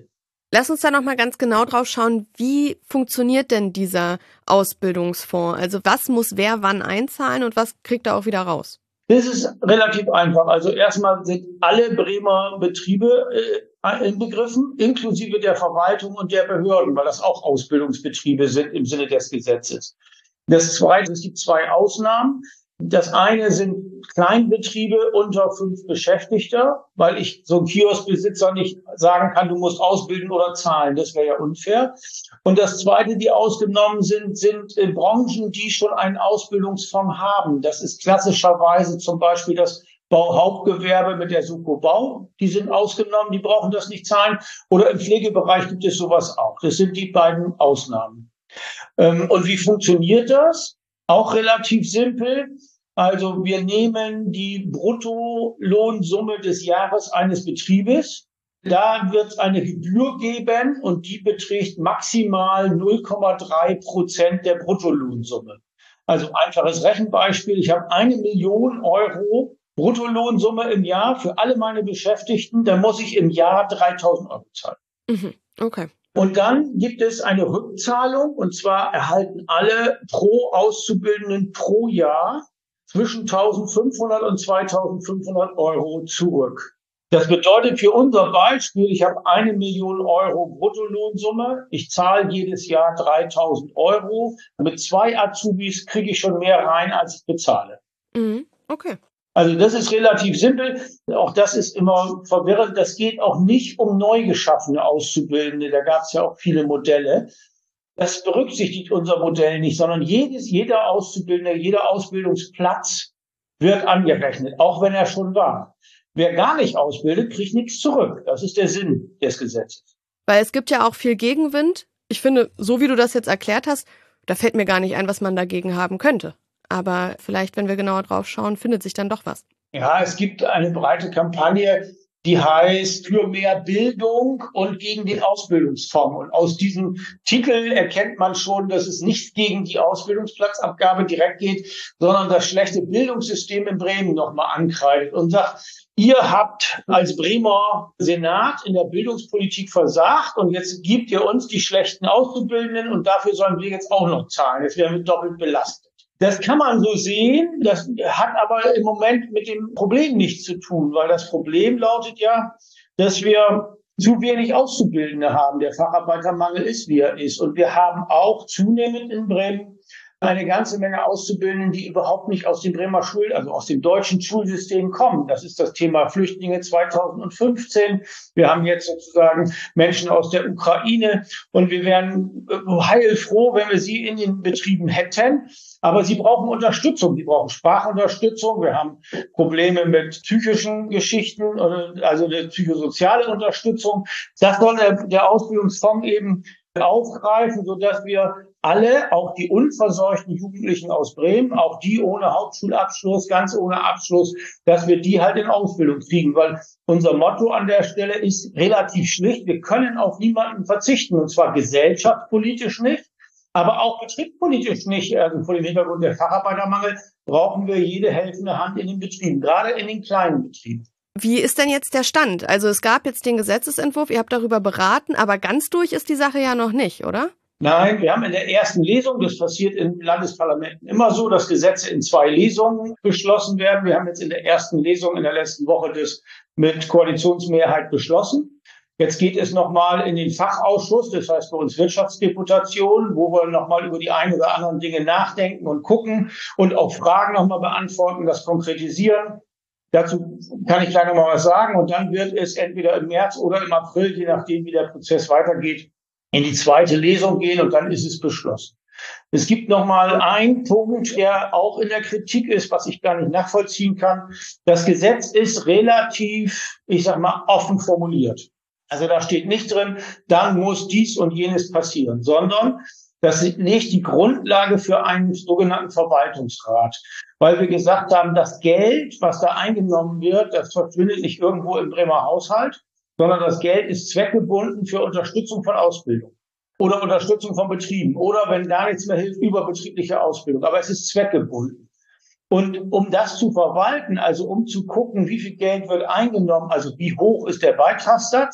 Lass uns da nochmal ganz genau drauf schauen, wie funktioniert denn dieser Ausbildungsfonds? Also was muss wer wann einzahlen und was kriegt er auch wieder raus? Das ist relativ einfach. Also erstmal sind alle Bremer Betriebe äh, inbegriffen, inklusive der Verwaltung und der Behörden, weil das auch Ausbildungsbetriebe sind im Sinne des Gesetzes. Das Zweite, es gibt zwei Ausnahmen. Das eine sind Kleinbetriebe unter fünf Beschäftigter, weil ich so einen Kioskbesitzer nicht sagen kann, du musst ausbilden oder zahlen. Das wäre ja unfair. Und das Zweite, die ausgenommen sind, sind äh, Branchen, die schon einen Ausbildungsfonds haben. Das ist klassischerweise zum Beispiel das Bauhauptgewerbe mit der Suko Bau. Die sind ausgenommen, die brauchen das nicht zahlen. Oder im Pflegebereich gibt es sowas auch. Das sind die beiden Ausnahmen. Ähm, und wie funktioniert das? Auch relativ simpel. Also wir nehmen die Bruttolohnsumme des Jahres eines Betriebes. Da wird es eine Gebühr geben und die beträgt maximal null Komma drei Prozent der Bruttolohnsumme. Also einfaches Rechenbeispiel. Ich habe eine Million Euro Bruttolohnsumme im Jahr für alle meine Beschäftigten. Dann muss ich im Jahr dreitausend Euro zahlen. Mhm. Okay. Und dann gibt es eine Rückzahlung, und zwar erhalten alle pro Auszubildenden pro Jahr zwischen eintausendfünfhundert und zweitausendfünfhundert Euro zurück. Das bedeutet für unser Beispiel, ich habe eine Million Euro Bruttolohnsumme, ich zahle jedes Jahr dreitausend Euro. Mit zwei Azubis kriege ich schon mehr rein, als ich bezahle. Mhm. Okay. Also das ist relativ simpel. Auch das ist immer verwirrend. Das geht auch nicht um neu geschaffene Auszubildende. Da gab es ja auch viele Modelle. Das berücksichtigt unser Modell nicht, sondern jedes, jeder Auszubildende, jeder Ausbildungsplatz wird angerechnet, auch wenn er schon war. Wer gar nicht ausbildet, kriegt nichts zurück. Das ist der Sinn des Gesetzes. Weil es gibt ja auch viel Gegenwind. Ich finde, so wie du das jetzt erklärt hast, da fällt mir gar nicht ein, was man dagegen haben könnte. Aber vielleicht, wenn wir genauer drauf schauen, findet sich dann doch was. Ja, es gibt eine breite Kampagne, die heißt für mehr Bildung und gegen den Ausbildungsfonds. Und aus diesem Titel erkennt man schon, dass es nicht gegen die Ausbildungsplatzabgabe direkt geht, sondern das schlechte Bildungssystem in Bremen nochmal ankreidet und sagt, ihr habt als Bremer Senat in der Bildungspolitik versagt und jetzt gebt ihr uns die schlechten Auszubildenden und dafür sollen wir jetzt auch noch zahlen. Jetzt werden wir doppelt belastet. Das kann man so sehen, das hat aber im Moment mit dem Problem nichts zu tun, weil das Problem lautet ja, dass wir zu wenig Auszubildende haben. Der Facharbeitermangel ist, wie er ist. Und wir haben auch zunehmend in Bremen eine ganze Menge Auszubildenden, die überhaupt nicht aus dem Bremer Schul, also aus dem deutschen Schulsystem kommen. Das ist das Thema Flüchtlinge zweitausendfünfzehn. Wir haben jetzt sozusagen Menschen aus der Ukraine und wir wären heilfroh, wenn wir sie in den Betrieben hätten. Aber sie brauchen Unterstützung. Sie brauchen Sprachunterstützung. Wir haben Probleme mit psychischen Geschichten, also eine psychosoziale Unterstützung. Das soll der, der Ausbildungsfonds eben aufgreifen, sodass wir alle, auch die unversorgten Jugendlichen aus Bremen, auch die ohne Hauptschulabschluss, ganz ohne Abschluss, dass wir die halt in Ausbildung kriegen, weil unser Motto an der Stelle ist relativ schlicht, wir können auf niemanden verzichten, und zwar gesellschaftspolitisch nicht, aber auch betriebspolitisch nicht. Also vor dem Hintergrund der Facharbeitermangel brauchen wir jede helfende Hand in den Betrieben, gerade in den kleinen Betrieben. Wie ist denn jetzt der Stand? Also es gab jetzt den Gesetzesentwurf, ihr habt darüber beraten, aber ganz durch ist die Sache ja noch nicht, oder? Nein, wir haben in der ersten Lesung, das passiert in Landesparlamenten immer so, dass Gesetze in zwei Lesungen beschlossen werden. Wir haben jetzt in der ersten Lesung in der letzten Woche das mit Koalitionsmehrheit beschlossen. Jetzt geht es nochmal in den Fachausschuss, das heißt bei uns Wirtschaftsdeputation, wo wir nochmal über die ein oder anderen Dinge nachdenken und gucken und auch Fragen nochmal beantworten, das konkretisieren. Dazu kann ich gleich nochmal was sagen. Und dann wird es entweder im März oder im April, je nachdem wie der Prozess weitergeht, in die zweite Lesung gehen und dann ist es beschlossen. Es gibt nochmal einen Punkt, der auch in der Kritik ist, was ich gar nicht nachvollziehen kann. Das Gesetz ist relativ, ich sag mal, offen formuliert. Also da steht nicht drin, dann muss dies und jenes passieren, sondern das legt die Grundlage für einen sogenannten Verwaltungsrat. Weil wir gesagt haben, das Geld, was da eingenommen wird, das verschwindet nicht irgendwo im Bremer Haushalt, sondern das Geld ist zweckgebunden für Unterstützung von Ausbildung oder Unterstützung von Betrieben oder, wenn gar nichts mehr hilft, überbetriebliche Ausbildung. Aber es ist zweckgebunden. Und um das zu verwalten, also um zu gucken, wie viel Geld wird eingenommen, also wie hoch ist der Beitragssatz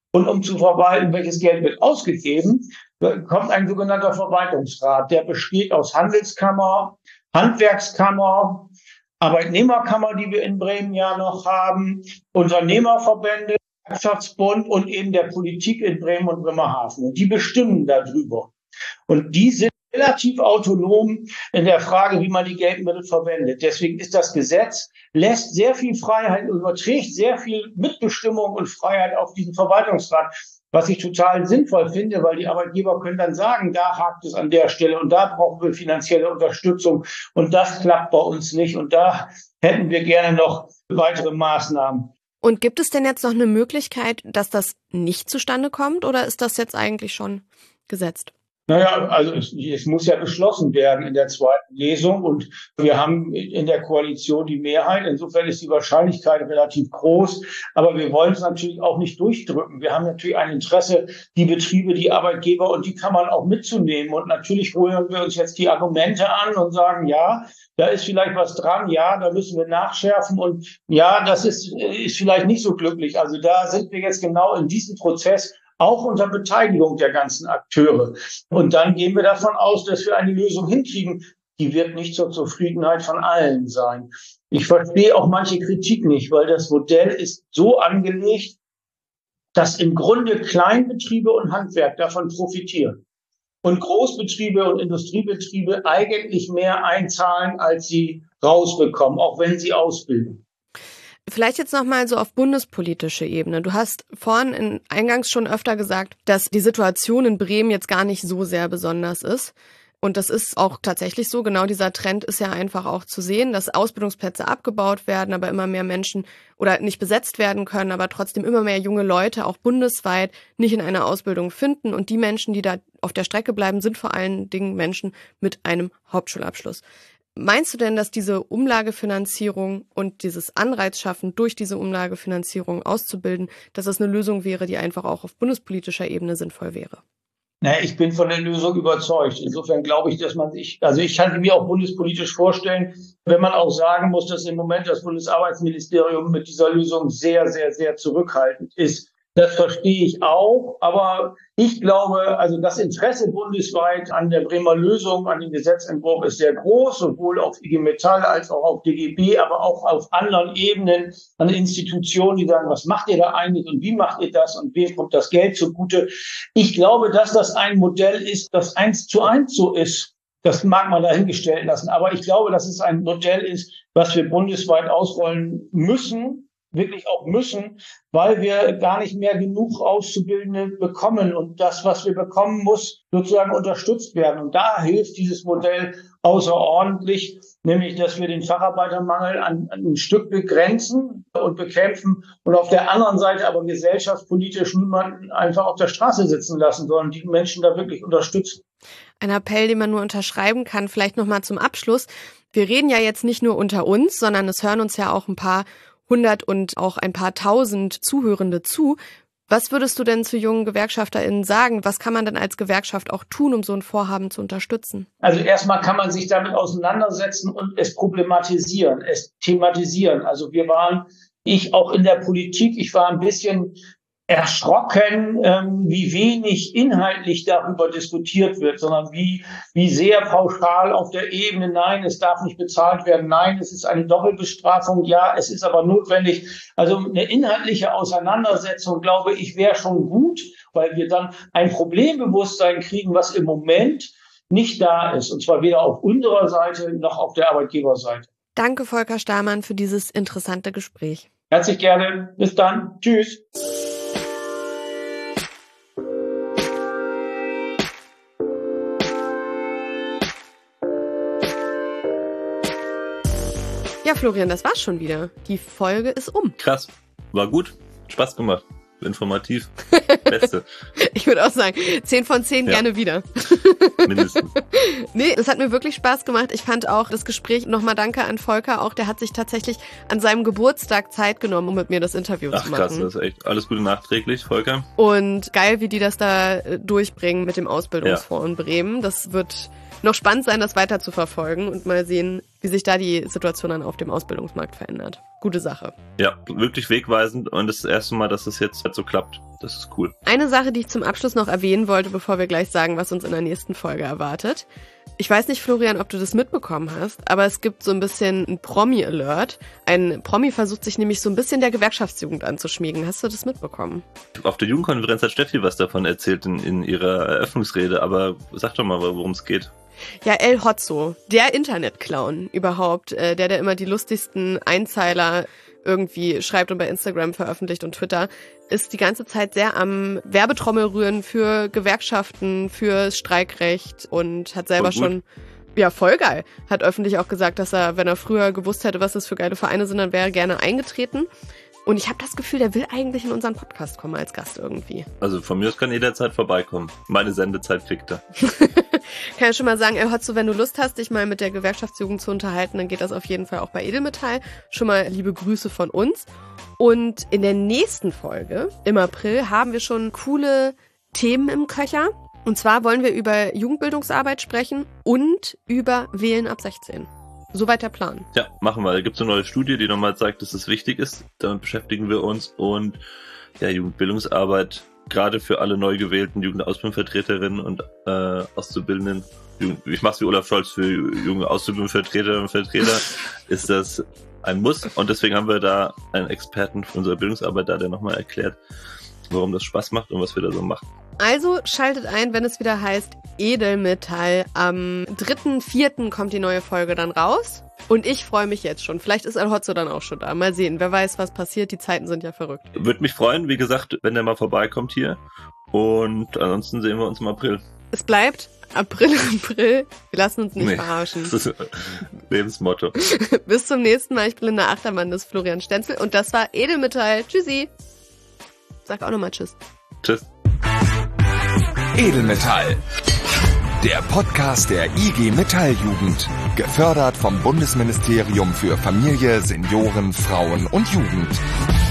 Und um zu verwalten, welches Geld wird ausgegeben, kommt ein sogenannter Verwaltungsrat. Der besteht aus Handelskammer, Handwerkskammer, Arbeitnehmerkammer, die wir in Bremen ja noch haben, Unternehmerverbände, Wirtschaftsbund und eben der Politik in Bremen und Bremerhaven. Und die bestimmen darüber. Und die sind relativ autonom in der Frage, wie man die Geldmittel verwendet. Deswegen ist das Gesetz, lässt sehr viel Freiheit, überträgt sehr viel Mitbestimmung und Freiheit auf diesen Verwaltungsrat, was ich total sinnvoll finde, weil die Arbeitgeber können dann sagen, da hakt es an der Stelle und da brauchen wir finanzielle Unterstützung und das klappt bei uns nicht und da hätten wir gerne noch weitere Maßnahmen. Und gibt es denn jetzt noch eine Möglichkeit, dass das nicht zustande kommt oder ist das jetzt eigentlich schon gesetzt? Naja, also es, es muss ja beschlossen werden in der zweiten Lesung und wir haben in der Koalition die Mehrheit. Insofern ist die Wahrscheinlichkeit relativ groß, aber wir wollen es natürlich auch nicht durchdrücken. Wir haben natürlich ein Interesse, die Betriebe, die Arbeitgeber und die Kammern auch mitzunehmen und natürlich holen wir uns jetzt die Argumente an und sagen, ja, da ist vielleicht was dran, ja, da müssen wir nachschärfen und ja, das ist, ist vielleicht nicht so glücklich. Also da sind wir jetzt genau in diesem Prozess, auch unter Beteiligung der ganzen Akteure. Und dann gehen wir davon aus, dass wir eine Lösung hinkriegen. Die wird nicht zur Zufriedenheit von allen sein. Ich verstehe auch manche Kritik nicht, weil das Modell ist so angelegt, dass im Grunde Kleinbetriebe und Handwerk davon profitieren. Und Großbetriebe und Industriebetriebe eigentlich mehr einzahlen, als sie rausbekommen, auch wenn sie ausbilden. Vielleicht jetzt nochmal so auf bundespolitische Ebene. Du hast vorhin in eingangs schon öfter gesagt, dass die Situation in Bremen jetzt gar nicht so sehr besonders ist. Und das ist auch tatsächlich so. Genau dieser Trend ist ja einfach auch zu sehen, dass Ausbildungsplätze abgebaut werden, aber immer mehr Menschen oder nicht besetzt werden können, aber trotzdem immer mehr junge Leute auch bundesweit nicht in einer Ausbildung finden. Und die Menschen, die da auf der Strecke bleiben, sind vor allen Dingen Menschen mit einem Hauptschulabschluss. Meinst du denn, dass diese Umlagefinanzierung und dieses Anreizschaffen durch diese Umlagefinanzierung auszubilden, dass das eine Lösung wäre, die einfach auch auf bundespolitischer Ebene sinnvoll wäre? Naja, ich bin von der Lösung überzeugt. Insofern glaube ich, dass man sich, also ich kann mir auch bundespolitisch vorstellen, wenn man auch sagen muss, dass im Moment das Bundesarbeitsministerium mit dieser Lösung sehr, sehr, sehr zurückhaltend ist. Das verstehe ich auch, aber ich glaube, also das Interesse bundesweit an der Bremer Lösung, an dem Gesetzentwurf ist sehr groß, sowohl auf I G Metall als auch auf D G B, aber auch auf anderen Ebenen an Institutionen, die sagen, was macht ihr da eigentlich und wie macht ihr das und wem kommt das Geld zugute? Ich glaube, dass das ein Modell ist, das eins zu eins so ist. Das mag man dahingestellt lassen, aber ich glaube, dass es ein Modell ist, was wir bundesweit ausrollen müssen, wirklich auch müssen, weil wir gar nicht mehr genug Auszubildende bekommen. Und das, was wir bekommen, muss sozusagen unterstützt werden. Und da hilft dieses Modell außerordentlich, nämlich, dass wir den Facharbeitermangel an, an ein Stück begrenzen und bekämpfen und auf der anderen Seite aber gesellschaftspolitisch niemanden einfach auf der Straße sitzen lassen, sondern die Menschen da wirklich unterstützen. Ein Appell, den man nur unterschreiben kann. Vielleicht nochmal zum Abschluss. Wir reden ja jetzt nicht nur unter uns, sondern es hören uns ja auch ein paar hundert und auch ein paar tausend Zuhörende zu. Was würdest du denn zu jungen GewerkschafterInnen sagen? Was kann man denn als Gewerkschaft auch tun, um so ein Vorhaben zu unterstützen? Also erstmal kann man sich damit auseinandersetzen und es problematisieren, es thematisieren. Also wir waren, ich auch in der Politik, ich war ein bisschen erschrocken, ähm, wie wenig inhaltlich darüber diskutiert wird, sondern wie wie sehr pauschal auf der Ebene, nein, es darf nicht bezahlt werden, nein, es ist eine Doppelbestrafung, ja, es ist aber notwendig. Also eine inhaltliche Auseinandersetzung, glaube ich, wäre schon gut, weil wir dann ein Problembewusstsein kriegen, was im Moment nicht da ist, und zwar weder auf unserer Seite noch auf der Arbeitgeberseite. Danke, Volker Stamann, für dieses interessante Gespräch. Herzlich gerne. Bis dann. Tschüss. Ja, Florian, das war's schon wieder. Die Folge ist um. Krass. War gut. Spaß gemacht. Informativ. Beste. Ich würde auch sagen, zehn von zehn ja. Gerne wieder. Mindestens. Nee, es hat mir wirklich Spaß gemacht. Ich fand auch das Gespräch, nochmal danke an Volker, auch der hat sich tatsächlich an seinem Geburtstag Zeit genommen, um mit mir das Interview Ach, zu machen. Ach krass, das ist echt alles Gute nachträglich, Volker. Und geil, wie die das da durchbringen mit dem Ausbildungsfonds ja. in Bremen. Das wird noch spannend sein, das weiter zu verfolgen und mal sehen, wie sich da die Situation dann auf dem Ausbildungsmarkt verändert. Gute Sache. Ja, wirklich wegweisend und das ist das erste Mal, dass es jetzt so klappt. Das ist cool. Eine Sache, die ich zum Abschluss noch erwähnen wollte, bevor wir gleich sagen, was uns in der nächsten Folge erwartet. Ich weiß nicht, Florian, ob du das mitbekommen hast, aber es gibt so ein bisschen ein Promi-Alert. Ein Promi versucht sich nämlich so ein bisschen der Gewerkschaftsjugend anzuschmiegen. Hast du das mitbekommen? Auf der Jugendkonferenz hat Steffi was davon erzählt in, in ihrer Eröffnungsrede, aber sag doch mal, worum es geht. Ja, El Hotzo, der Internetclown überhaupt, äh, der, der immer die lustigsten Einzeiler irgendwie schreibt und bei Instagram veröffentlicht und Twitter, ist die ganze Zeit sehr am Werbetrommel rühren für Gewerkschaften, für Streikrecht und hat selber schon, ja, voll geil, hat öffentlich auch gesagt, dass er, wenn er früher gewusst hätte, was das für geile Vereine sind, dann wäre er gerne eingetreten. Und ich habe das Gefühl, der will eigentlich in unseren Podcast kommen als Gast irgendwie. Also von mir aus kann jederzeit vorbeikommen. Meine Sendezeit kriegt er. Kann ja schon mal sagen, El Hotzo, wenn du Lust hast, dich mal mit der Gewerkschaftsjugend zu unterhalten, dann geht das auf jeden Fall auch bei Edelmetall. Schon mal liebe Grüße von uns. Und in der nächsten Folge, im April, haben wir schon coole Themen im Köcher. Und zwar wollen wir über Jugendbildungsarbeit sprechen und über Wählen ab sechzehn. Soweit der Plan. Ja, machen wir. Da gibt es eine neue Studie, die nochmal zeigt, dass es wichtig ist. Damit beschäftigen wir uns. Und ja, Jugendbildungsarbeit, gerade für alle neu gewählten Jugendausbildungsvertreterinnen und äh, Auszubildenden, ich mache es wie Olaf Scholz für junge Auszubildungsvertreterinnen und Vertreter, ist das ein Muss. Und deswegen haben wir da einen Experten für unsere Bildungsarbeit da, der nochmal erklärt, warum das Spaß macht und was wir da so machen. Also schaltet ein, wenn es wieder heißt Edelmetall. Am dritten vierten kommt die neue Folge dann raus. Und ich freue mich jetzt schon. Vielleicht ist El Hotzo dann auch schon da. Mal sehen, wer weiß, was passiert. Die Zeiten sind ja verrückt. Würde mich freuen, wie gesagt, wenn der mal vorbeikommt hier. Und ansonsten sehen wir uns im April. Es bleibt April, April. Wir lassen uns nicht nee, verarschen. Das ist Lebensmotto. Bis zum nächsten Mal. Ich bin Linda Achtermann, das ist Florian Stenzel. Und das war Edelmetall. Tschüssi. Sag auch nochmal Tschüss. Tschüss. Edelmetall. Der Podcast der I G Metalljugend. Gefördert vom Bundesministerium für Familie, Senioren, Frauen und Jugend.